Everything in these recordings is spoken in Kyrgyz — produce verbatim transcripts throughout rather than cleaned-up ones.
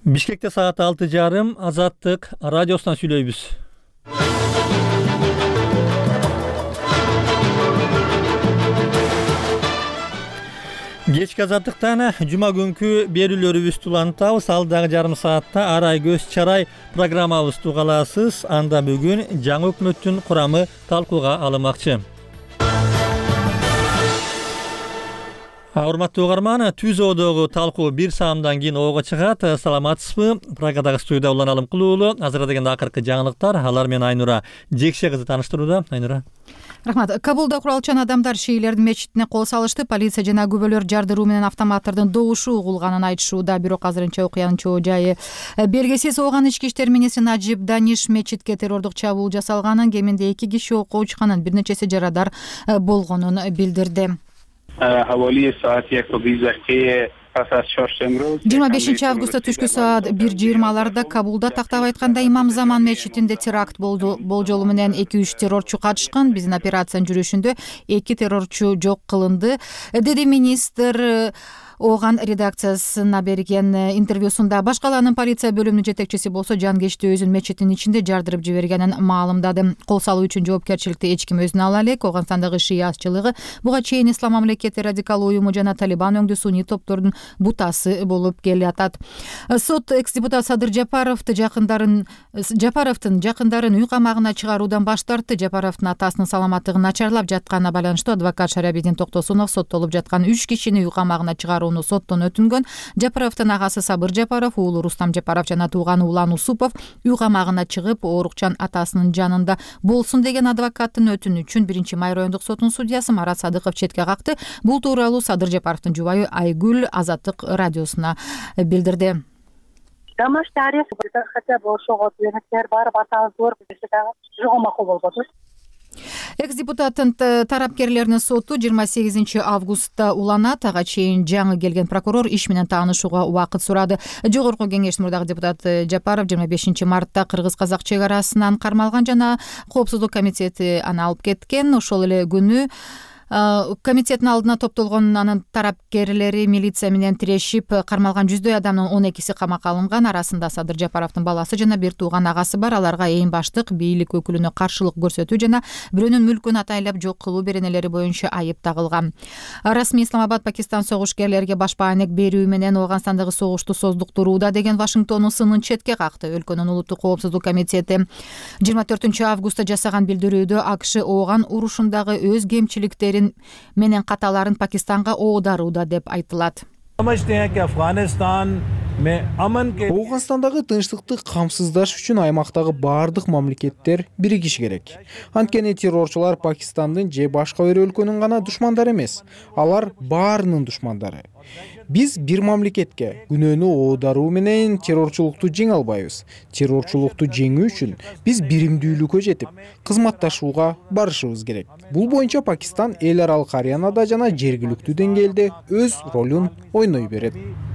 Бишкекте саат алты жарым Азаттык радиосунан сүйлөйбүз. Кечки Азаттыктан жума күнкү берүүлөрүбүздү улантабыз. Алдагы жарым саатта Арай көз чарай программабызды угаласыз. Анда бүгүн жаңы өкмөттүн курамы талкууга алынмакчы. Урматтуу угарман, түз оодогу талкуу бир саамдан кийин ого чыгат. Саламатсызбы? Прагадагы студияда Улан Алымкулуулу. Азырда деген акыркы жаңылыктар. Алар менен Айнура Жекше кызы таныштырууда. Айнура. Рахмат. Кабулда куралчан адамдар шиилердин мечитине кол салышты. Полиция жана күбөлөр жардыруу менен автоматтардын добушу угулганын айтышууда. Бирок азырынча окуянын чоо жайы белгисиз. Ооган ички иштер министри Наджиб Даниш мечитке террордук чабуул жасалганын, кеминде эки киши окко учканын, бир нечеси жарадар болгонун билдирди. жыйырма бешинчи августта түшкү саат бир жыйырмаларда Кабулда тактап айтканда Имам Заман мечитинде теракт болду. Болжолу менен эки үч террорчу катышкан. Биздин операциянын жүрүшүндө эки террорчу жок кылынды, деди министр. Ооган редакциясына берген интервьюсунда башкаланын полиция бөлүмүнүн жетекчиси болсо жанкечти өзүн мечиттин ичинде жардырып жибергенин маалымдады. Кол салуу үчүн жоопкерчиликти эч ким өзүнө ала элек. Ооганстандагы шия азчылыгы буга чейин Ислам мамлекети радикал уюму жана Талибан өңдүү суний топтордун бутасы болуп келатат. Сот экс-депутат Садыр Жапаровду жакындарын Жапаровдун жакындарын үй камагына чыгаруудан баш тартты. Жапаровдун атасынын саламаттыгы начарлап жатканына байланыштуу адвокат Шарабидин Токтосунов соттолуп жаткан үч кишини үй камагына чыгаруу соттон өтүнгөн. Жапаровдун агасы Сабыр Жапаров, уулу Рустам Жапаров жана тууганы Улан Усупов үй камагына чыгып, оорукчан атасынын жанында болсун деген адвокаттын өтүнүчүн биринчи май райондук сотунун судьясы Марат Садыков четке какты. Бул тууралуу Садыр Жапаровдун жубайы Айгүл Азаттык радиосуна билдирди. Дамаш тарих хотя бы ошого өнөктөр бар, батаңыз зор, жого макул болбоду. Экс-депутаттын тарапкерлеринин соту жыйырма сегизинчи августта уланат. Ага чейин жаңы келген прокурор иш менен таанышууга убакыт сурады. Жогорку кеңештин мурдагы депутаты Жапаров жыйырма бешинчи мартта кыргыз-казак чек арасынан кармалган жана коопсуздук комитети аны алып кеткен. Ошол эле күнү комитеттин алдына топтолгон анын тарапкерлери милиция менен тирешип, кармалган жүздөй адамдын он экиси камакка алынган. Арасында Садыр Жапаровдун баласы жана бир тууган агасы бар. Аларга эң баштык бийлик өкүлүнө каршылык көрсөтүү жана бирөөнүн мүлкүн атайлап жок кылуу беренелери боюнча айып тагылган. Расмий Исламабад Пакистан согушкерлерге баш баанек берүү менен Ооганстандагы согушту создуктурууда деген Вашингтондун сынын четке какты. Өлкөнүн улуттук коопсуздук комитети жыйырма төртүнчү августта жасаган билдирүүдө АКШ Ооган урушундагы өз кемчиликтерин менен каталарын Пакистанга оодарууда деп айтылат. Ооганстандагы тынчтыкты камсыздаш үчүн аймактагы баардык мамлекеттер биригиши керек. Анткени террорчулар Пакистандын же башка бир өлкөнүн гана душмандары эмес, алар баарынын душмандары. Биз бир мамлекетке күнөөнү оодаруу менен террорчулукту жеңе албайбыз. Террорчулукту жеңүү үчүн биз биримдүүлүккө жетип, кызматташууга барышыбыз керек. Бул боюнча Пакистан эл аралык аренада жана жергиликтүү деңгээлде өз ролун ойной берет.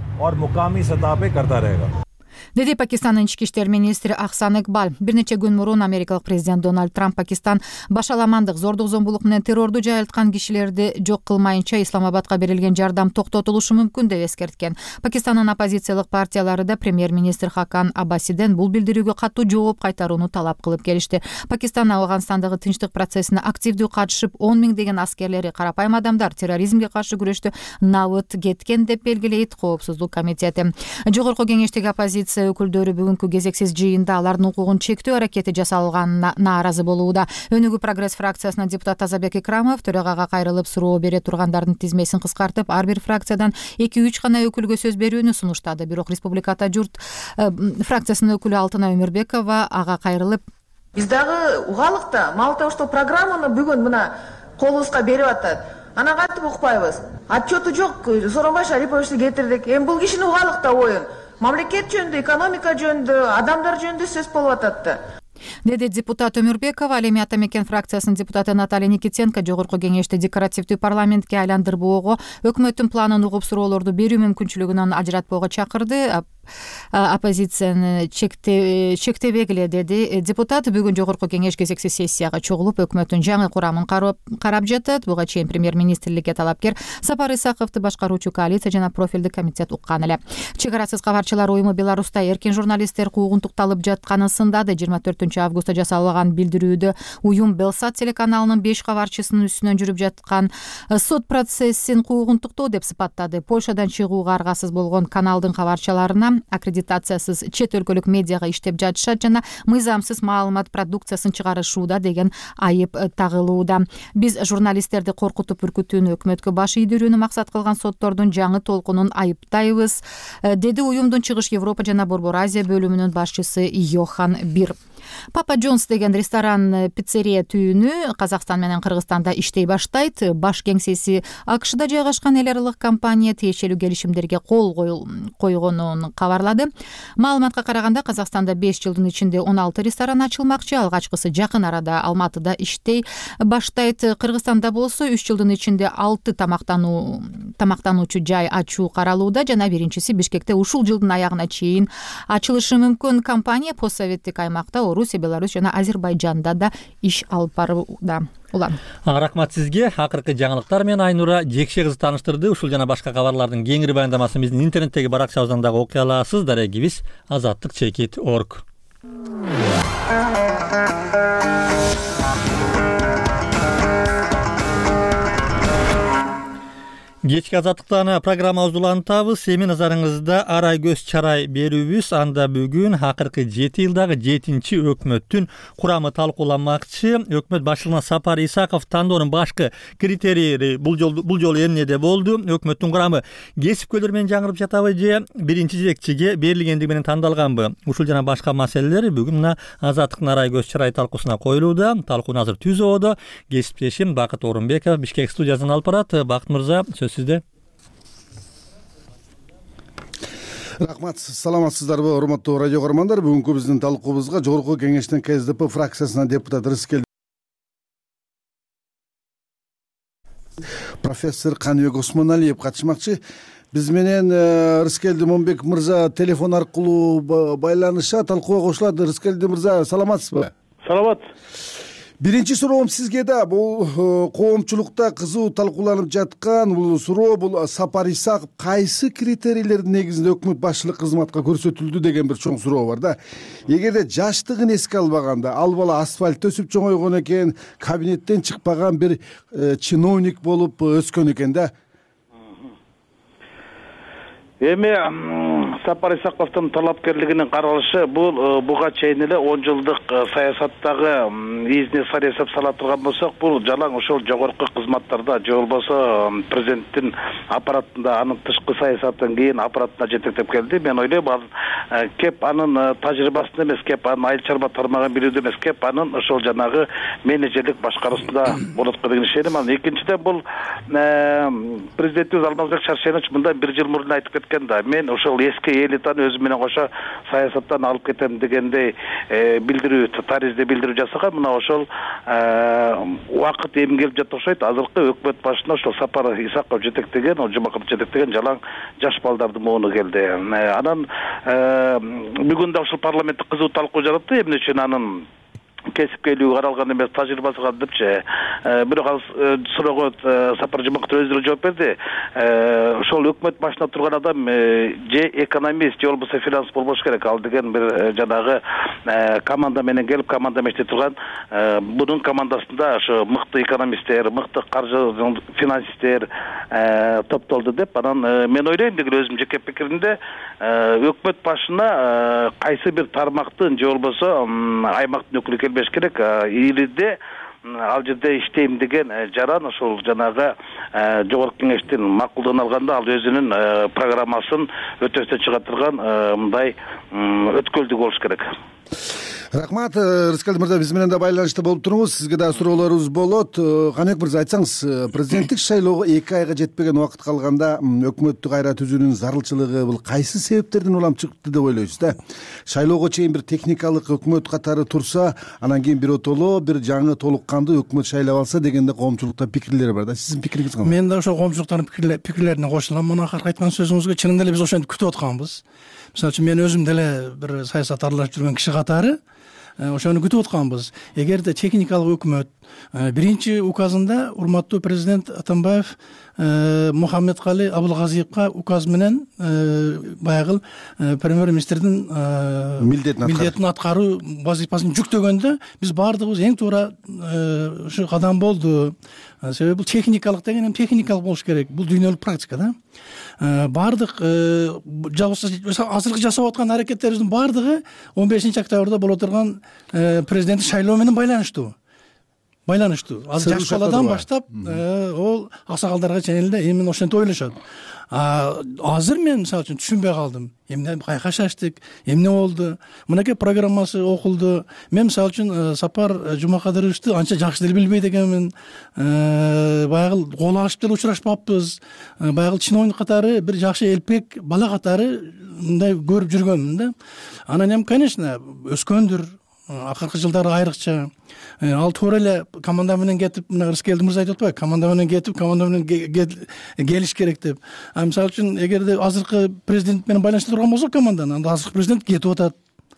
Деди Пакистандын ички иштер министри Ахсан Икбал. Бир нече күн мурун америкалык президент Дональд Трамп Пакистан башаламандык, зордук зомбулук менен террорду жайылткан кишилерди жок кылмайынча Исламабадка берилген жардам токтотулушу мүмкүн деп эскерткен. Пакистандын оппозициялык партиялары да премьер-министр Хакан Аббасиден бул билдирүүгө катуу жооп кайтарууну талап кылып келишти. Пакистан Ооганстандагы тынчтык процессине активдүү катышып, он миңдеген аскерлери, карапайым адамдар терроризмге каршы күрөштө набыт кеткен деп белгилейт коопсуздук комитети. Жогорку кеңештеги оппозиция өкүлдөрү бүгүнкү кезексиз жыйында алардын укугун чектөө аракети жасалганына нааразы болууда. Өнүгүү прогресс фракциясынын депутаты Тазабек Икрамов төрагага кайрылып суроо бере тургандардын тизмесин кыскартып, ар бир фракциядан эки үч гана өкүлгө сөз берүүнү сунуштады. Бирок Республиката журт фракциясынын өкүлү Алтынай Өмүрбекова ага кайрылып: Биз дагы угалык да, мало того, что программаны бүгүн мына колубузга берип атат. Ана кантип укпайбыз? Отчету жок, Сооронбай Шариповичти кетирдик. Эми бул кишинин угалык да оюн. Мамлекет жөнүндө, экономика жөнүндө, адамдар жөнүндө сөз болуп атат да. деди депутат Өмүрбекова. Ал эми Ата Мекен фракциясынын депутаты Наталья Никитенко жогорку кеңеште декоративдүү парламентке айландырбоого, өкмөттүн планын угуп суроолорду берүү мүмкүнчүлүгүнөн ажыратпоого чакырды. оппозицияны чектебегиле деди депутат. Бүгүн жогорку кеңеш кезексиз сессияга чогулуп өкмөттүн жаңы курамын карап жатат. Буга чейин премьер-министрликке талапкер Сапар Исаковду башкаруучу коалиция жана профилдик комитет уккан эле. Чек арасыз кабарчылар уюму Беларуста эркин журналисттер куугунтукталып жатканын сындады. жыйырма төртүнчү августта жасалган билдирүүдө уюм Белсат телеканалынын беш кабарчысынын үстүнөн жүрүп жаткан сот процессин куугунтуктоо деп сыпаттады. Польшадан чыгууга аргасыз болгон каналдын кабарчыларына аккредитациясыз чет өлкөлүк медиага иштеп жатышат жана мыйзамсыз маалымат продукциясын чыгарышууда деген айып тагылууда. Биз журналисттерди коркутуп үркүтүүнү, өкмөткө баш ийдирүүнү максат кылган соттордун жаңы толкунун айыптайбыз, деди уюмдун Чыгыш Европа жана Борбор Азия бөлүмүнүн башчысы Йохан Бир. Папа Джонс деген ресторан пиццерия түйүнү Казакстан менен Кыргызстанда иштей баштайт. Баш кеңсеси АКШда жайгашкан эл аралык компания тиешелүү келишимдерге кол койгонун кабарлады. Маалыматка караганда Казакстанда беш жылдын ичинде он алты ресторан ачылмакчы. Алгачкысы жакын арада Алматыда иштей баштайт. Кыргызстанда болсо үч жылдын ичинде алты тамактануу тамактануучу жай ачуу каралууда жана биринчиси Бишкекте ушул жылдын аягына чейин ачылышы мүмкүн. Компания постсоветтик аймакта Орусия, Беларусь жана Азербайжанда да иш алып барууда. Улан. Рахмат сизге. Акыркы жаңылыктар менен Айнура Жекше кызы тааныштырды. Ушул жана башка кабарлардын кеңири баяндамасын биздин интернеттеги баракчабыздан дагы окуй аласыз. Дарегибиз азаттык чекит точка орг. Кечки азаттыктан программабызды улантабыз. Эми назарыңызда арай көз чарай берүүбүз. Анда бүгүн акыркы жети жылдагы жетинчи өкмөттүн курамы талкууланмакчы. Өкмөт башчылыгына Сапар Исаков тандоонун башкы критерийи бул жолу бул жолу эмнеде болду? Өкмөттүн курамы кесипкөйлөр менен жаңырып жатабы же биринчи жетекчиге берилгендиги менен тандалганбы? Ушул жана башка маселелер бүгүн мына азаттыктын арай көз чарай талкуусуна коюлууда. Талкууну азыр түзүүдө кесиптешим Бакыт Орунбеков Бишкек студиясынан алып барат. Бакыт мырза, сизде. Рахмат, саламатсыздарбы, урматтуу радио көрөрмандар. Бүгүнкү биздин талкуубузга жогорку кеңештин КСДП фракциясынан депутат Рыскел профессор Каныбек Осмоналиев катышмакчы. Биз менен Рыскелди Момбек мырза телефон аркылуу байланышат, талкууга кошулат. Рыскелди мырза, саламатсызбы? Саламат. Биринчи суроом сизге да. Бул коомчулукта кызуу талкууланып жаткан бул суроо, бул Сапар Исаков кайсы критерийлердин негизинде өкмөт башчылык кызматка көрсөтүлдү деген бир чоң суроо бар да. Эгерде жаштыгын эске албаганда, ал бала асфальт төсүп чоңойгон экен, кабинеттен чыкпаган бир чиновник болуп өскөн экен да. Эми Сапар Исаковдун талапкерлигинин каралышы бул буга чейин эле он жылдык саясаттагы изине саясат сала турган болсок, бул жалаң ошол жогорку кызматтарда же болбосо президенттин аппаратында, анын тышкы саясаттан кийин аппаратына жетектеп келди. Мен ойлойм, ал кеп анын тажрыйбасын эмес, кеп анын айыл чарба тармагын билүүдө эмес, кеп анын ошол жанагы менеджерлик башкаруусунда болот деген ишенем. Анан экинчиден бул президентибиз Алмазбек Шаршенович мындан бир жыл мурун айтып кеткен да. Мен ошол эски элитаны өзүм менен кошо саясаттан алып кетем дегендей билдирүү, таризде билдирүү жасаган. Мына ошол убакыт эми келип жатат окшойт. Азыркы өкмөт башына ошол Сапар Исаков жетектеген, Жомаков жетектеген жалаң жаш балдардын мууну келди. Анан бүгүн да ошол парламентте кызуу талкуу жатат. Эмне үчүн анын кесипкейлиги каралган эмес, тажрыйбасы депчи. Бирок ал суроого Сапар Жомаков өздөрү жооп берди. Ошол өкмөт башында турган адам же экономист, же болбосо финанс болбош керек. Ал деген бир жанагы команда менен келип, команда менен иштей турган. Бунун командасында ошо мыкты экономисттер, мыкты каржы финансисттер топтолду деп. Анан мен ойлойм, деген өзүм жеке пикиримде, өкмөт башына кайсы бир тармактын же болбосо аймактын өкүлү келбеш керек. Ириде ал жерде иштейм деген жаран ошол жанагы жогорку кеңештин макулдугун алганда ал өзүнүн программасын өтөстөн чыга турган мындай өткөлдүк болуш керек. Рахмат, Рыскелди мырза, биз менен да байланышта болуп туруңуз. Сизге да суроолорубуз болот. Каныбек мырза, айтсаңыз, президенттик шайлоого эки айга жетпеген убакыт калганда өкмөттү кайра түзүүнүн зарылчылыгы бул кайсы себептерден улам чыкты деп ойлойсуз да? Шайлоого чейин бир техникалык өкмөт катары турса, анан кийин бир отоло бир жаңы толук кандуу өкмөт шайлап алса дегенде коомчулукта пикирлер бар да. Сиздин пикириңиз кандай? Мен да ошол коомчулуктардын пикирлерине кошулам. Мына акыркы айткан сөзүңүзгө чынында эле биз ошентип күтүп атканбыз. мисалы үчүн мен өзүм деле бир саясат аралашып жүргөн киши катары ошону күтүп атканбыз. Эгерде техникалык өкмөт биринчи указында урматтуу президент Атамбаев Мухаммедкали Абылгазиевка указ менен баягы премьер-министрдин милдетин аткаруу вазифасын жүктөгөндө биз баардыгыбыз эң туура ушу кадам болду. Себеби бул техникалык деген эми техникалык болуш керек. Бул дүйнөлүк практика да. Баардык азыркы жасап аткан аракеттерибиздин баардыгы он бешинчи октябрда боло турган президенттик шайлоо менен байланыштуу. Байланыштуу. Азыр жаш баладан баштап ол аксакалдарга чейин эле эми ошентип ойлошот. Азыр мен мисалы үчүн түшүнбөй калдым. Эмне кайка шаштык, эмне болду? Мынакей программасы окулду. Мен мисалы үчүн Сапар Жумакадыровичти анча жакшы деле билбейт экенмин. Баягы кол агышып деле учурашпаппыз. Баягы чиновник катары бир жакшы элпек бала катары мындай көрүп жүргөнмүн да. Анан эми конечно өскөндүр. Акыркы жылдары айрыкча ал туура эле команда менен кетип, мына Рыскелди мырза айтып атпайбы, команда менен кетип, команда менен келиш керек деп. А мисалы үчүн эгерде азыркы президент менен байланышта турган болсо команданы, анда азыркы президент кетип атат.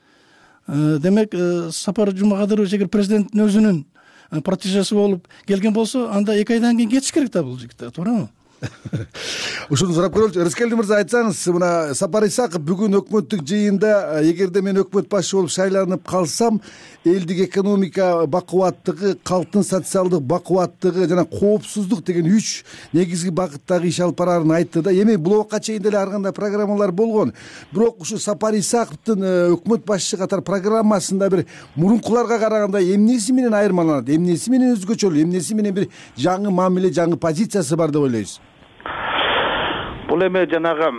Демек, Сапар Жумакадырович эгер президенттин өзүнүн протежеси болуп келген болсо, анда эки айдан кийин кетиш керек да бул жигиттер, туурабы? Ушуну сурап көрөлүчү. Рыскелди мырза, айтсаңыз, мына Сапар Исаков бүгүн өкмөттүк жыйында эгерде мен өкмөт башчы болуп шайланып калсам, элдик экономика бакубаттыгы, калктын социалдык бакубаттыгы жана коопсуздук деген үч негизги багыттагы иш алып бараарын айтты да. Эми бул убакка чейин деле ар кандай программалар болгон. Бирок ушу Сапар Исаковдун өкмөт башчы катар программасында бир мурункуларга караганда эмнеси менен айырмаланат, эмнеси менен өзгөчөлүү, эмнеси менен бир жаңы мамиле, жаңы позициясы бар деп ойлойсуз? Бул эми жанагы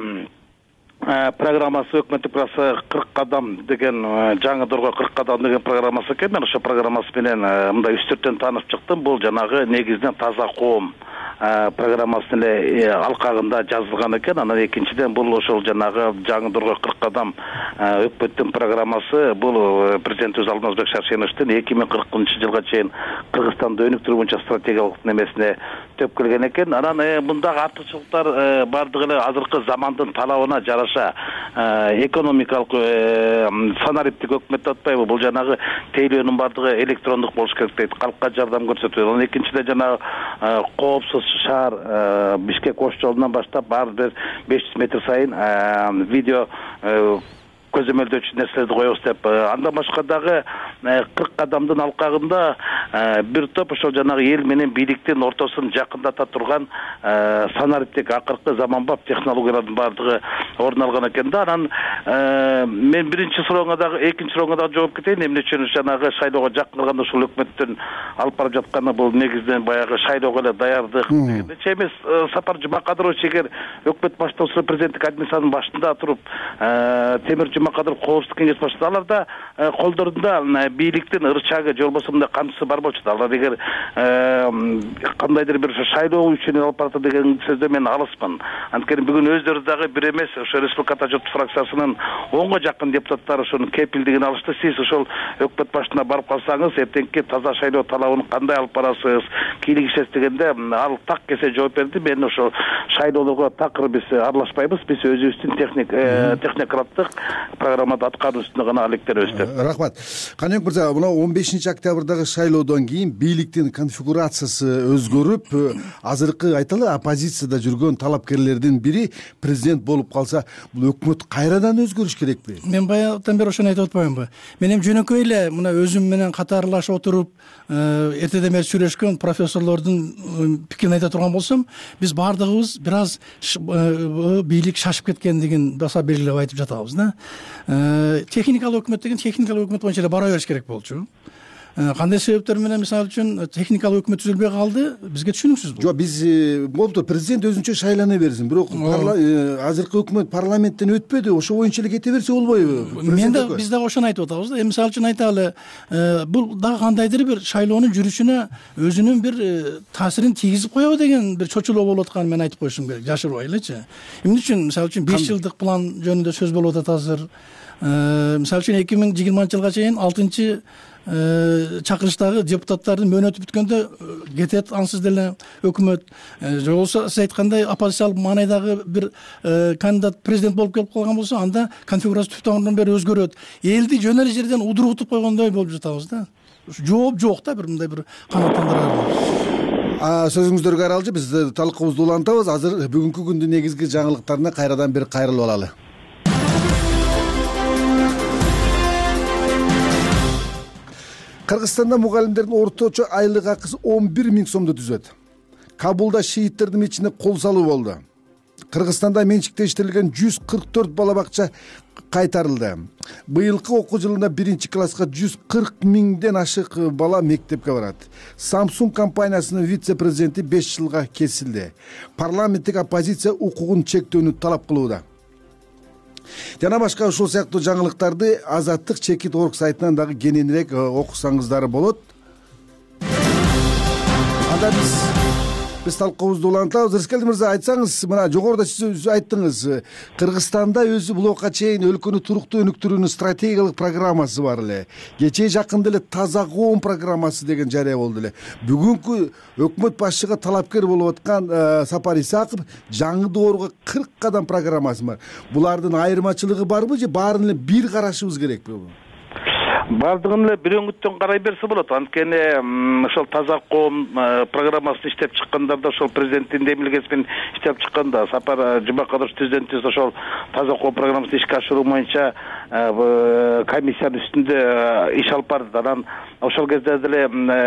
программасы өкмөттүк программасы кырк кадам деген жаңы дорго кырк кадам деген программасы экен. Мен ошо программасы менен мындай үстүртөн таанып чыктым. Бул жанагы негизинен таза коом программасынын эле алкагында жазылган экен. Анан экинчиден бул ошол жанагы жаңы дорго кырк кадам өкмөттүн программасы бул президентибиз Алмазбек Шаршеновичтин эки миң кыркынчы жылга чейин Кыргызстанды өнүктүрүү боюнча стратегиялык немесине төп келген экен. Анан мындагы артыкчылыктар бардыгы эле азыркы замандын талабына жараша экономикалык санариптик өкмөт деп атпайбы? Бул жанагы тейлөөнүн бардыгы электрондук болуш керек дейт. Калкка жардам көрсөтүү. Анан экинчиден жанагы коопсуз шаар Бишкек ош жолунан баштап баары бир беш жүз метр сайын видео көзөмөлдөөчү нерселерди коебуз деп. Андан башка дагы кырк кадамдын алкагында бир топ ошол жанагы эл менен бийликтин ортосун жакындата турган санариптик акыркы заманбап технологиялардын баардыгы орун алган экен да. Анан мен биринчи сурооңа дагы, экинчи сурооңа дагы жооп кетейин. Эмне үчүн жанагы шайлоого жакын калганда ушул өкмөттүн алып барып жатканы бул негизинен баягы шайлоого эле даярдык дегендечи эмес. Сапар Жумакадырович эгер өкмөт башчысы болсо, президенттик администрациянын башында туруп Темир Жумакадыров коопсуздук кеңеш башчысы, аларда колдорунда бийликтин ырчагы же болбосо мындай камчысы бар болчу. Алар эгер кандайдыр бир шайлоо үчүн алып барат деген сөздө мен алысмын. Анткени бүгүн өздөрү дагы бир эмес, ошо Республика Жогорку фракциясынын онго жакын депутаттары ошонун кепилдигин алышты. Сиз ошол өкмөт башчысына барып калсаңыз, эртеңки таза шайлоо талабын кандай алып барасыз, кийлигишесиз дегенде ал так кесе жооп берди. Мен ошо шайлоолорго такыр биз аралашпайбыз. Биз өзүбүздүн техник технokraттык программада аткаруу үстүндө гана алектенебиз деп. Рахмат. Канек мырза, мына он бешинчи октябрдагы шайлоодон кийин бийликтин конфигурациясы өзгөрүп, азыркы айталы оппозицияда жүргөн талапкерлердин бири президент болуп калса, бул өкмөт кайрадан өзгөрүш керекпи? Мен баягыдан бери ошону айтып атпаймынбы? Мен эми жөнөкөй эле мына өзүм менен катарлашып отуруп, эртеден бери сүйлөшкөн профессорлордун пикирин айта турган болсом, биз баардыгыбыз бир аз бийлик шашып кеткендигин баса белгилеп айтып жатабыз да. Техникалык өкмөт деген техникалык өкмөт боюнча эле бара бериш керек болчу. Кандай себептер менен мисалы үчүн техникалык өкмөт түзүлбөй калды, бизге түшүнүксүз бул. Жок, биз болуптур, президент өзүнчө шайлана берсин, бирок азыркы өкмөт парламенттен өтпөдү, ошо боюнча эле кете берсе болбойбу? Мен да биз дагы ошону айтып атабыз да. Эми мисалы үчүн айталы, бул дагы кандайдыр бир шайлоонун жүрүшүнө өзүнүн бир таасирин тийгизип коебу деген бир чочулоо болуп атканын мен айтып коюшум керек, жашырбай элечи. Эмне үчүн мисалы үчүн беш жылдык план жөнүндө сөз болуп атат азыр. Мисалы үчүн эки миң жыйырманчы жылга чейин алтынчы чакырыштагы депутаттардын мөөнөтү бүткөндө кетет ансыз деле өкмөт. Же болбосо сиз айткандай оппозициялык маанайдагы бир кандидат президент болуп келип калган болсо, анда конфигурация түптөн бери өзгөрөт. Элди жөн эле жерден удургутуп койгондой болуп жатабыз да. Жооп жок да, бир мындай бир канааттандырар. Сөзүңүздөргө аралжы биз талкуубузду улантабыз. Азыр бүгүнкү күндүн негизги жаңылыктарына кайрадан бир кайрылып алалы. Кыргызстанда мугалимдердин орточо айлык акысы он бир миң сомду түзөт. Кабулда шииттердин ичине кол салуу болду. Кыргызстанда менчиктештирилген жүз кырк төрт бала бакча кайтарылды. Быйылкы окуу жылында биринчи класска жүз кырк миңден ашык бала мектепке барат. Samsung компаниясынын вице-президенти беш жылга кесилди. Парламенттик оппозиция укугун чектөөнү талап кылууда. Жана башка ушул сыяктуу жаңылыктарды Азаттык чекит орг сайтынан дагы кененирээк окусаңыздар болот. Анда биз биз талкуубузду улантабыз. Рыскелди мырза, айтсаңыз, мына жогоруда сиз айттыңыз, Кыргызстанда өзү блокка чейин өлкөнү туруктуу өнүктүрүүнүн стратегиялык программасы бар эле. Кечээ жакында эле таза коом программасы деген жарыя болду эле. Бүгүнкү өкмөт башчыга талапкер болуп аткан Сапар Исаков жаңы доорго кырк кадам программасы бар. Булардын айырмачылыгы барбы же баарын эле бир карашыбыз керекпи? Бардыгын эле бир өңүттөн карай берсе болот. Анткени ошол таза коом программасын иштеп чыккандарда, ошол президенттин демилгеси менен иштеп чыкканда, Сапар Жумакадырович президентибиз ошол таза коом программасын ишке ашыруу боюнча комиссиянын үстүндө иш алып барды. Анан ошол кезде деле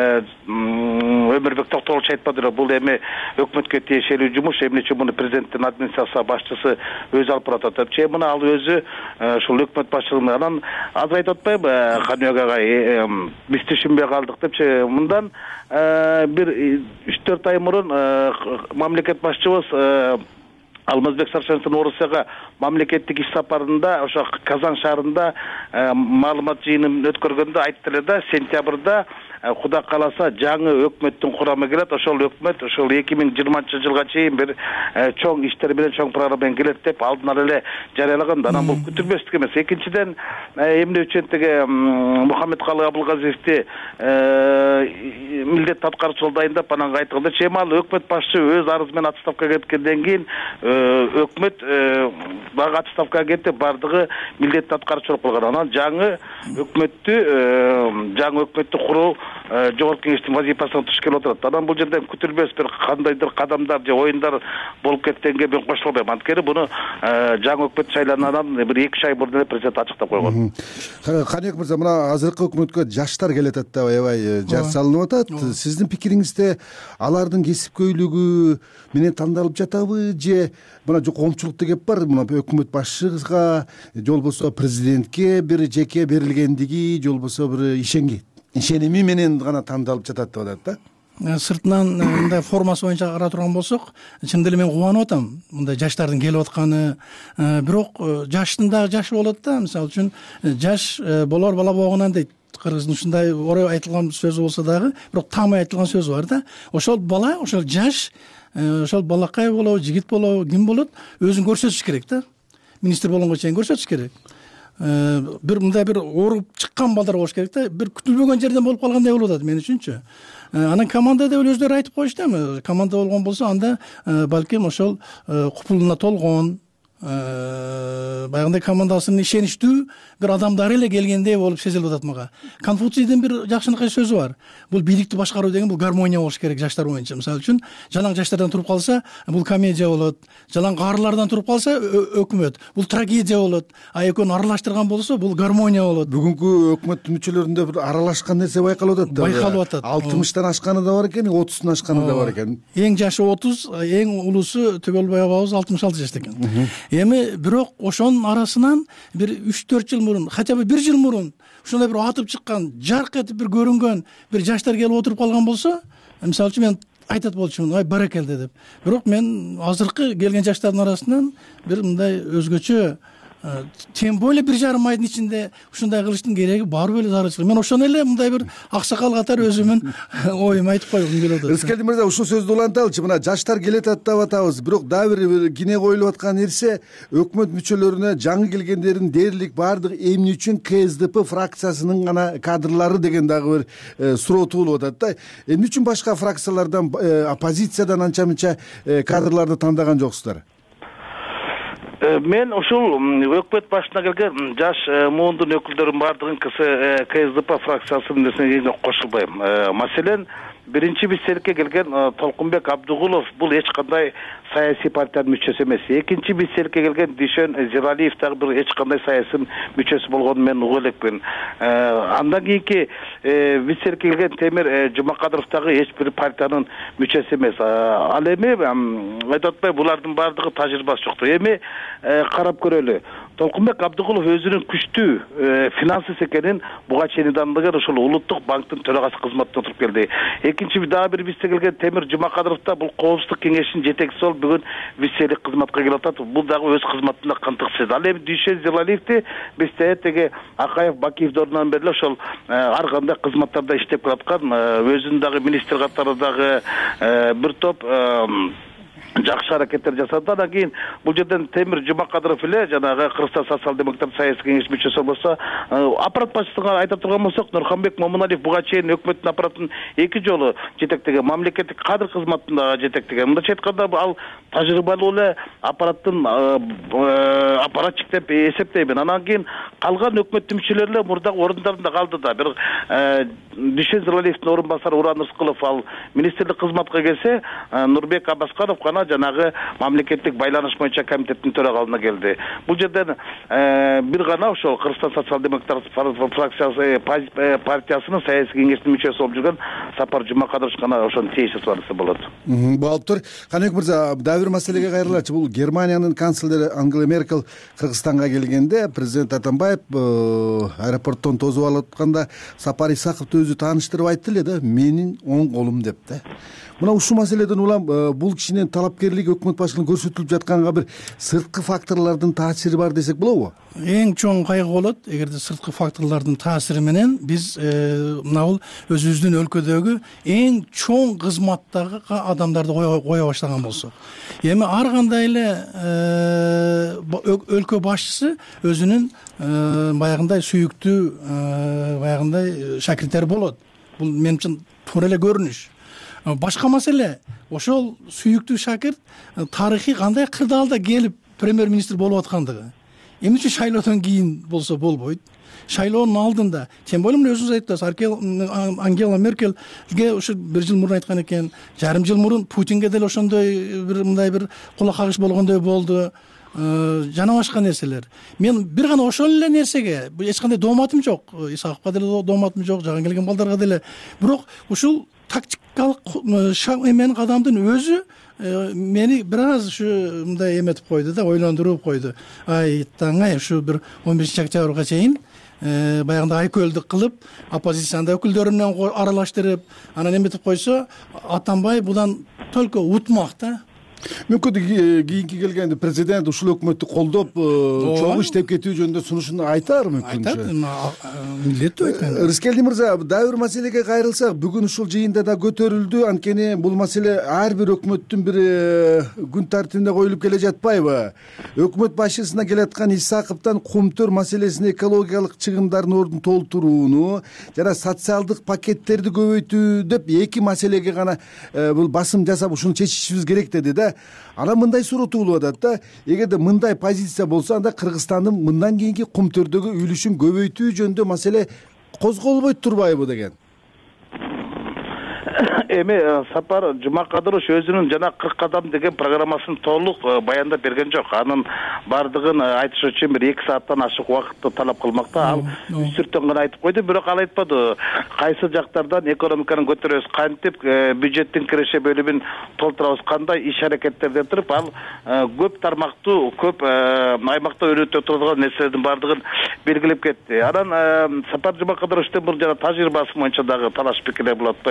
Өмүрбек Токтогулович айтпады эле, бул эми өкмөткө тиешелүү жумуш, эмне үчүн муну президенттин администрация башчысы өзү алып барат деп. Че мына ал өзү ошол өкмөт башчылыгына. Анан азыр айтып атпайбы, Каныбек агай, биз түшүнбөй калдык депчи. Мындан бир үч төрт ай мурун мамлекет башчыбыз Алмазбек Сарсеновдун Орусияга мамлекеттик иш сапарында ошо Казан шаарында маалымат жыйынын өткөргөндө айтты эле да, сентябрда Куда кааласа жаңы өкмөттүн курамы келет. Ошол өкмөт ошол эки миң жыйырманчы жылга чейин бир чоң иштер менен, чоң программа менен келет деп алдын ала эле жарыялаган. Анан бул күтүлбөстүк эмес. Экинчиден, эмне үчүн тиги Мухаммедкалый Абылгазиевди милдет аткаруучу дайындап анан кайтканда, чемал өкмөт башчы өз арызы менен отставкага кеткенден кийин өкмөт дагы отставкага кетип, бардыгы милдет аткаруучу болгон. Анан жаңы өкмөттү жаңы өкмөттү куруу жогорку кеңештин вазифасына туш келип отурат. Анан бул жерден күтүлбөс бир кандайдыр кадамдар же оюндар болуп кеткенге мен кошулбайм. Анткени буну жаңы өкмөт шайлангандан бир эки үч ай мурун эле президент ачыктап койгон. Каныбек мырза, мына азыркы өкмөткө жаштар келет атат, аябай жаш салынып атат. Сиздин пикириңизде алардын кесипкөйлүгү менен тандалып жатабы же мына коомчулукта кеп бар, мына өкмөт башчыга же болбосо президентке бир жеке берилгендиги, же болбосо бир ишенги ишеними менен гана тандалып жатат деп атат да. Сыртынан мындай формасы боюнча кара турган болсок, чын деле мен кубанып атам мындай жаштардын келип атканы. Бирок жаштын дагы жашы болот да. Мисалы үчүн жаш болор бала боогунан дейт. Кыргыздын ушундай орой айтылган сөзү болсо дагы, бирок тамай айтылган сөзү бар да. Ошол бала, ошол жаш, ошол балакай болобу, жигит болобу, ким болот, өзүн көрсөтүш керек да. Министр болгонго чейин көрсөтүш керек. Бир мындай бир ооруп чыккан балдар болуш керек да. Бир күтүлбөгөн жерден болуп калгандай болуп атат мен үчүнчү. Анан команда деп өздөрү айтып коюшту эми. Команда болгон болсо анда балким ошол купулуна толгон, баягындай командасынын ишеничтүү бир адамдары эле келгендей болуп сезилип атат мага. Конфуцийдин бир жакшынакай сөзү бар. Бул бийликти башкаруу деген бул гармония болуш керек жаштар боюнча. Мисалы үчүн, жалаң жаштардан туруп калса, бул комедия болот. Жалаң каарылардан туруп калса, өкмөт. Бул трагедия болот. А экөөнү аралаштырган болсо, бул гармония болот. Бүгүнкү өкмөт мүчөлөрүндө бир аралашкан нерсе байкалып атат да. Байкалып атат. алтымыштан ашканы да бар экен, отуздан ашканы да бар экен. Эң жашы отуз, эң улуусу Төбөлбай абабыз алтымыш алты жашта экен. Эми бирок ошонун арасынан бир үч төрт жыл мурун, хотя бы бир жыл мурун ушундай бир атып чыккан, жарк этип бир көрүнгөн бир жаштар келип отуруп калган болсо, мисалы үчүн мен айтат болчумун, ай баракелде деп. Бирок мен азыркы келген жаштардын арасынан бир мындай өзгөчө тем более бир жарым айдын ичинде ушундай кылыштын кереги бар беле зарылчылык. Мен ошону эле мындай бир аксакал катары өзүмүн оюмду айтып койгум келип атат. Рыскелди мырза, ушул сөздү уланталычы. Мына жаштар келетат деп атабыз, бирок дагы бир кине коюлуп аткан нерсе, өкмөт мүчөлөрүнө жаңы келгендердин дээрлик баардык эмне үчүн ка эс дэ пэ фракциясынын гана кадрлары деген дагы бир суроо туулуп атат да. Эмне үчүн башка фракциялардан, оппозициядан анча мынча кадрларды тандаган жоксуздар? Мен ушул өкмөт башына келген жаш муундун өкүлдөрүнүн баардыгын ка эс дэ пэ фракциясынын нерсеге кошулбайм. Маселен, биринчи бисселикке келген Толкунбек Абдыгулов бул эч кандай саясий партиянын мүчөсү эмес. Экинчи бисселикке келген Дүйшөн Зиралиев дагы бир эч кандай саясий мүчөсү болгонун мен угуп элекмин. Андан кийинки бисселикке келген Темир Жумакадыров дагы эч бир партиянын мүчөсү эмес. Ал эми айтып атпай, булардын баардыгы тажрыйбасы жокту. Эми карап көрөлү. Толкунбек Абдыгулов өзүнүн күчтүү финансист экенин буга чейин дандыган ошол улуттук банктын төрагасы кызматына туруп келди. Экинчи дагы бир биссе келген Темир Жумакадыров да бул коопсуздук кеңешинин жетекчиси болуп бүгүн бисселик кызматка келип атат. Бул дагы өз кызматында кантыксыз. Ал эми Дүйшөн Зиралиевди бизде теге Акаев Бакиев дорунан бери ошол ар кандай кызматтарда иштеп келаткан, өзүнүн дагы министр катарындагы бир топ жакшы аракеттер жасады. Андан кийин бул жерден Темир Жумакадыров эле жанагы Кыргызстан социал-демократ саясий кеңеш мүчөсү болсо, аппарат башчысына айта турган болсок, Нурханбек Момуналиев буга чейин өкмөттүн аппаратын эки жолу жетектеген, мамлекеттик кадр кызматында жетектеген. Мындайча айтканда, ал тажрыйбалуу эле аппараттын аппаратчик деп эсептеймин. Андан кийин калган өкмөттүн мүчөлөрү эле мурдагы орундарында калды да. Бир Дүйшөн Зиралиевдин орун басары Уран Рыскылов ал министрлик кызматка келсе, Нурбек Абасканов гана жанагы мамлекеттик байланыш боюнча комитеттин төрагалына келди. Бул жерден бир гана ошол Кыргызстан социал-демократ фракциясы партиясынын саясий кеңешинин мүчөсү болуп жүргөн Сапар Жумакадырович гана ошонун тийиштүү барысы болот. Болуп тур. Каныбек мырза, дагы бир маселеге кайрылачы. Бул Германиянын канцлери Ангела Меркель Кыргызстанга келгенде президент Атамбаев аэропорттон тосуп алып атканда Сапар Исаковду өзү тааныштырып айтты эле да, менин оң колум деп да. Мына ушул маселеден улам бул кишинин талапкерлиги өкмөт башчылыгына көрсөтүлүп жатканга бир сырткы факторлордун таасири бар десек болобу? Эң чоң кайгы болот эгерде сырткы факторлордун таасири менен биз мына бул өзүбүздүн өлкөдөгү эң чоң кызматтагы адамдарды кое баштаган болсок. Эми ар кандай эле өлкө башчысы өзүнүн баягындай сүйүктүү баягындай шакирттери болот. Бул мен үчүн туура эле көрүнүш. Башка маселе, ошол сүйүктүү шакирт тарыхый кандай кырдаалда келип премьер-министр болуп аткандыгы. Эмне үчүн шайлоодон кийин болсо болбойт? Шайлоонун алдында, тем более мына өзүңүз айттыңыз, Ангела Меркельге ушу бир жыл мурун айткан экен, жарым жыл мурун Путинге деле ошондой бир мындай бир кулак кагыш болгондой болду. Жана башка нерселер. Мен бир гана ошол эле нерсеге эч кандай дооматым жок. Исаковго деле дооматым жок, жаган келген балдарга деле. Бирок ушул тактикалык эмен кадамдын өзү мени бир аз ушу мындай эметип койду да, ойлондуруп койду. Ай таңай ушу бир он бешинчи октябрга чейин баягындай айкөлдүк кылып, оппозициянын өкүлдөрү менен аралаштырып, анан эметип койсо, Атамбаев будан только утмак да. Мүмкүн кийинки келгенде президент ушул өкмөттү колдоп, чоң иштеп кетүү жөнүндө сунушун айтар мүмкүн. Айтат, милдеттүү айткан. Рыскелди мырза, дагы бир маселеге кайрылсак, бүгүн ушул жыйында да көтөрүлдү. Анткени бул маселе ар бир өкмөттүн бир күн тартибине коюлуп келе жатпайбы? Өкмөт башчысына келаткан Исаковдон кумтөр маселесин, экологиялык чыгымдардын ордун толтурууну жана социалдык пакеттерди көбөйтүү деп эки маселеге гана бул басым жасап ушуну чечишибиз керек деди да. Анан мындай суроо туулуп атат да, эгерде мындай позиция болсо, анда Кыргызстандын мындан кийинки кумтөрдөгү үлүшүн көбөйтүү жөнүндө маселе козголбой турбайбы деген. Эми Сапар Жумакадырович өзүнүн жана кырк кадам деген программасын толук баяндап берген жок. Анын бардыгын айтыш үчүн бир эки сааттан ашык убакытты талап кылмакта. Ал үстүртөн гана айтып койду, бирок ал айтпады кайсы жактардан экономиканы көтөрөбүз, кантип бюджеттин киреше бөлүмүн толтурабыз, кандай иш аракеттерден туруп, ал көп тармактуу, көп аймакта өнөктө турган нерселердин бардыгын белгилеп кетти. Анан Сапар Жумакадыровичтин бул жана тажрыйбасы боюнча дагы талаш пикирлер болуп атпайбы?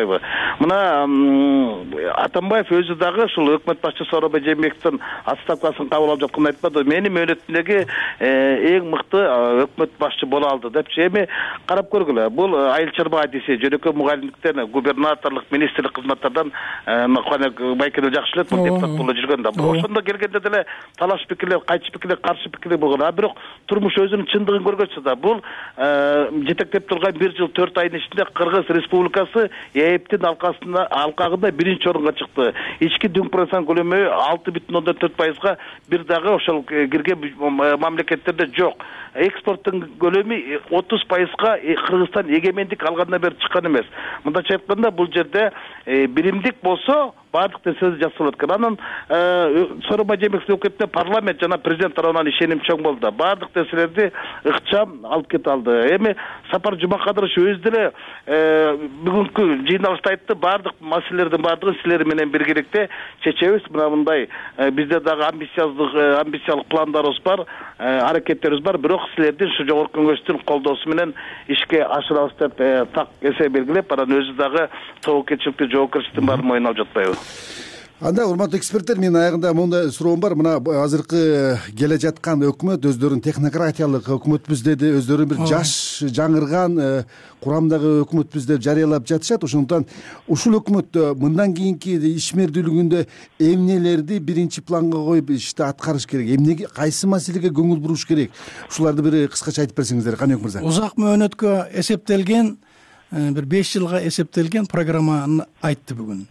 мына Атамбаев өзү дагы ушул өкмөт башчысы Сооронбай Жээнбековдун отставкасын кабыл алып жатканын айтпады. Менин мөөнөтүмдөгү эң мыкты өкмөт башчы боло алды депчи. Эми карап көргүлө. Бул айыл чарба адиси жөнөкөй мугалимдиктен, губернаторлук, министрлик кызматтардан байкени жакшы элет бул депутат болуп жүргөн да. Ошондо келгенде деле талаш пикирлер, кайчы пикирлер, каршы пикирлер болгон. А бирок турмуш өзүнүн чындыгын көргөчсө да бул жетектеп турган бир жыл төрт айдын ичинде Кыргыз Республикасы ЭЭПтин алкасында алкагында биринчи орунга чыкты. Ички дүң процент көлөмү алты бүтүн ондон төрт пайызга бир дагы ошол кирген мамлекеттерде жок. Экспорттун көлөмү отуз пайызга Кыргызстан эгемендик алгандан бери чыккан эмес. Мындайча айтканда бул жерде биримдик болсо бардык нерсе жасалып аткан. Анан Сооронбай Жээнбековдун өкмөтүнө парламент жана президент тарабынан ишеним чоң болду. Бардык нерселерди ыкчам алып кете алды. Эми Сапар Жумакадырович өзү деле бүгүнкү жыйналышта айтты, бардык маселелердин бардыгын силер менен биргеликте чечебиз. Мына мындай бизде дагы амбициялык амбициялык пландарыбыз бар, аракеттерибиз бар. Бирок силердин ушу жогорку кеңештин колдоосу менен ишке ашырабыз деп так эсеп белгилеп, анан өзү дагы тобокелчиликти, жоопкерчиликтин баарын мойнуна алып жатпайбы? Анда урматтуу эксперттер, менин аягында мындай суроом бар. Мына азыркы келе жаткан өкмөт өздөрүн технократиялык өкмөтпүз деди, өздөрүн бир жаш жаңырган курамдагы өкмөтпүз деп жарыялап жатышат. Ошондуктан ушул өкмөт мындан кийинки ишмердүүлүгүндө эмнелерди биринчи планга коюп ишти аткарыш керек? Эмнеге, кайсы маселеге көңүл буруш керек? Ушуларды бир кыскача айтып берсеңиздер, Каныбек мырза. Узак мөөнөткө эсептелген, бир беш жылга эсептелген программаны айтты бүгүн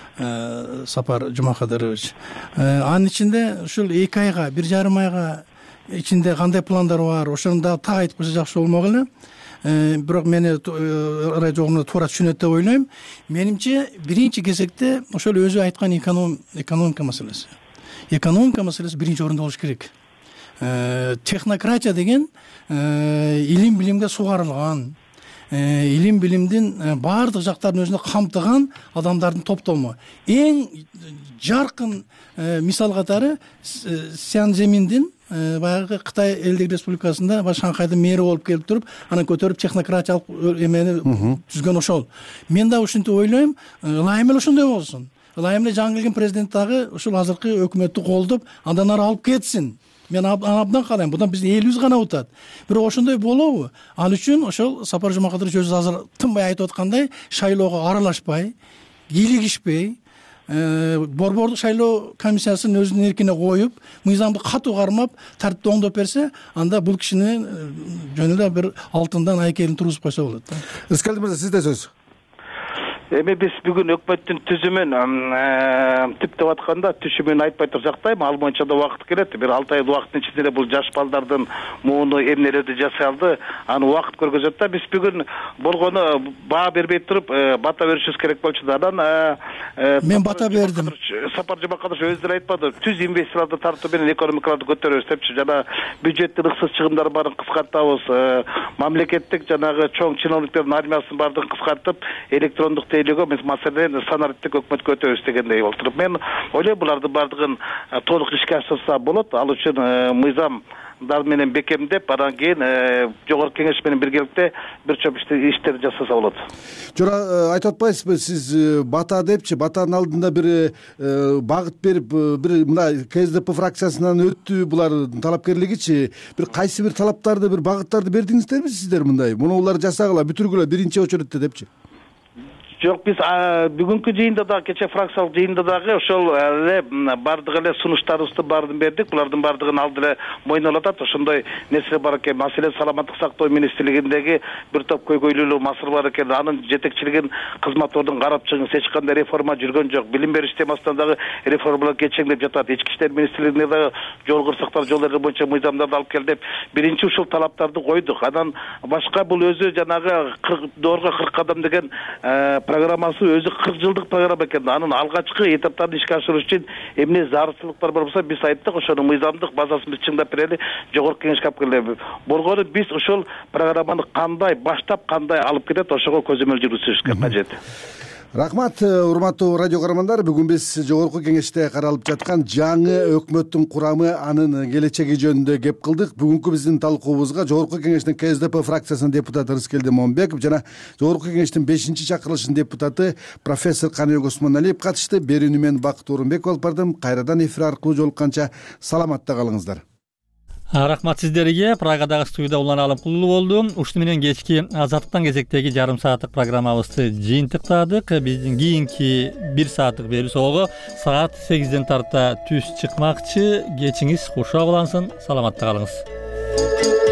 Сапар Жумакадырович. Анын ичинде ушул эки айга, бир жарым айга ичинде кандай пландар бар, ошону да так айтып койсо жакшы болмок эле. Бирок мени ырай жогуна туура түшүнөт деп ойлойм. Менимче биринчи кезекте ошол өзү айткан экономика маселеси. Экономика маселеси биринчи орунда болуш керек. Технократия деген илим билимге сугарылган, илим билимдин баардык жактарын өзүнө камтыган адамдардын топтому. Эң жаркын мисал катары Сян Земиндин баягы Кытай Элдик Республикасында Шанхайдын мэри болуп келип туруп, анан көтөрүп технократиялык эмени түзгөн ошол. Мен да ушинтип ойлойм, ылайым эле ошондой болсун. Ылайым эле жаңы келген президент дагы ушул азыркы өкмөттү колдоп, андан ары алып кетсин. Мен абдан каалайм. Будан биздин элибиз гана утат. Бирок ошондой болобу? Ал үчүн ошол Сапар Жумакадырович өзү азыр тынбай айтып аткандай, шайлоого аралашпай, кийлигишпей, борбордук шайлоо комиссиясын өзүнүн эркине коюп, мыйзамды катуу кармап, тартипти оңдоп берсе, анда бул кишини жөн эле бир алтындан айкелин тургузуп койсо болот да. Рыскелди мырза, сизде сөз. Эми биз бүгүн өкмөттүн түзүмүн типтеп атканда түшүмүн айтпай туруп жактайм. Ал боюнча да убакыт керек. Бир алты ай убакыттын ичинде бул жаш балдардын мууну эмнелерди жасай алды, аны убакыт көргөзөт да. Биз бүгүн болгону баа бербей туруп бата беришибиз керек болчу да. Анан мен бата бердим. Сапар Жумакадырович өзү деле айтпады, түз инвесторлорду тартуу менен экономикаларды көтөрөбүз депчи. Жана бюджеттин ыксыз чыгымдары баарын кыскартабыз, мамлекеттик жанагы чоң чиновниктердин армиясын баардыгын кыскартып, электрондук тейлөөгө биз маселени санариттик өкмөткө өтөбүз дегендей болтуруп, мен ойлойм булардын баардыгын толук ишке ашырса болот. Ал үчүн мыйзамдар менен бекемдеп, анан кийин жогорку кеңеш менен биргеликте бир чоң иштерди жасаса болот. Жора, айтып атпайсызбы, сиз бата депчи, батанын алдында бир багыт берип, бир мына КСДП фракциясынан өттү булар талапкерлигичи, бир кайсы бир талаптарды, бир багыттарды бердиңиздерби сиздер мындай? Муну булар жасагыла, бүтүргүлө биринчи очередте депчи. Жок, биз бүгүнкү жыйында да, кече фракциялык жыйында дагы ошол эле бардык эле сунуштарыбызды баарын бердик. Булардын бардыгын алды эле мойнуна алат. Ошондой нерсе бар экен. Маселен, саламаттык сактоо министрлигиндеги бир топ көйгөйлүү маселе бар экен. Анын жетекчилигин кызматордун карап чыгыңыз. Эч кандай реформа жүргөн жок. Билим бериш темасында дагы реформалар кечеңдеп жатат. Ички иштер министрлигине дагы жол кырсыктар, жол эрежелери боюнча мыйзамдарды алып кел деп биринчи ушул талаптарды койдук. Анан башка бул өзү жанагы доорго кырк кадам деген программасы өзү кырк жылдык программа экен. Анын алгачкы этаптарын ишке ашыруу үчүн эмне зарылчылыктар бар болсо биз айттык, ошонун мыйзамдык базасын биз чыңдап берели, жогорку кеңешке алып келели. Болгону биз ошол программаны кандай баштап, кандай алып кетет, ошого көзөмөл жүргүзүшүбүз кажет. Рахмат, урматтуу радио көрөрмандар. Бүгүн биз жогорку кеңеште каралып жаткан жаңы өкмөттүн курамы, анын келечеги жөнүндө кеп кылдык. Бүгүнкү биздин талкуубузга жогорку кеңештин К С D P фракциясынын депутаты Рыскелди Момбеков жана жогорку кеңештин бешинчи чакырылышынын депутаты профессор Каныбек Осмоналиев катышты. Берүүнү мен Бакыт Орунбеков алып бардым. Кайрадан эфир аркылуу жолукканча саламатта калыңыздар. Рахмат сиздерге. Прагадагы студияда Улан Алымкулуу болду. Ушуну менен кечки Азаттыктан кезектеги жарым сааттык программабызды жыйынтыктадык. Биздин кийинки бир сааттык берүүсөгө саат сегизден тарта түз чыкмакчы. Кечиңиз кушак улансын. Саламатта калыңыз.